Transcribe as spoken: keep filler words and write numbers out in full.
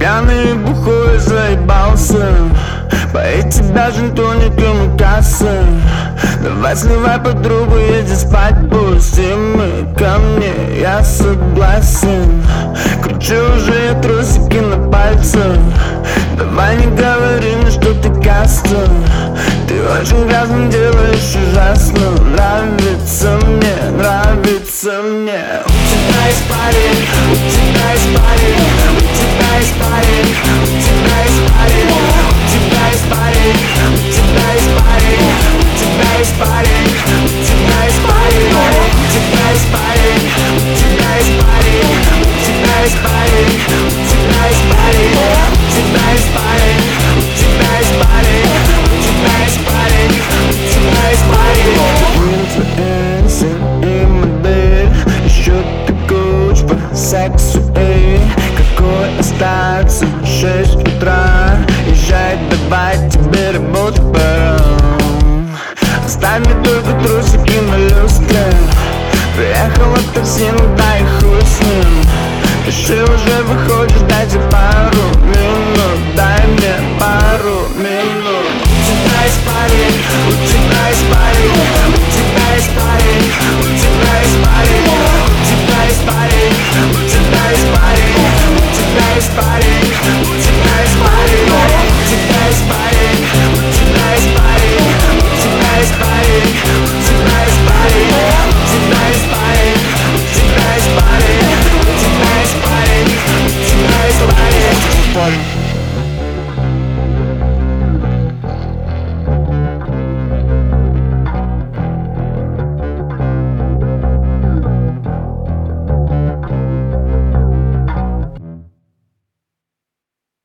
Пьяный, бухой, заебался. Поить тебя жентоником и касса. Давай сливай подругу, едет спать, пусти мы ко мне, я согласен. Кручу уже трусики на пальцах. Давай не говори мне, что ты каста. Ты очень грязно делаешь ужасно. Нравится мне, нравится мне. У тебя есть парень, у тебя есть парень, у тебя есть парень, у тебя есть парень, у тебя есть парень, у тебя есть парень, у тебя есть парень, у тебя есть парень, у тебя есть парень, у тебя есть парень, у тебя есть парень, у тебя есть парень, у тебя есть парень, у тебя есть парень, у тебя есть парень, у тебя есть парень. Инфлюенсер и модель, еще ты коуч по сексу, эй. Какой остаться, шесть утра. Езжай, давай, тебе работать пора. Оставь мне только трусики на люстре. Приехала такси, ну дай хуй с ним. Решил уже выходишь, дайте пару минут. Дай мне пару минут. У тебя есть парень, у тебя есть парень, у тебя есть парень, у тебя есть парень, у тебя есть парень, у тебя есть парень, у тебя есть парень, у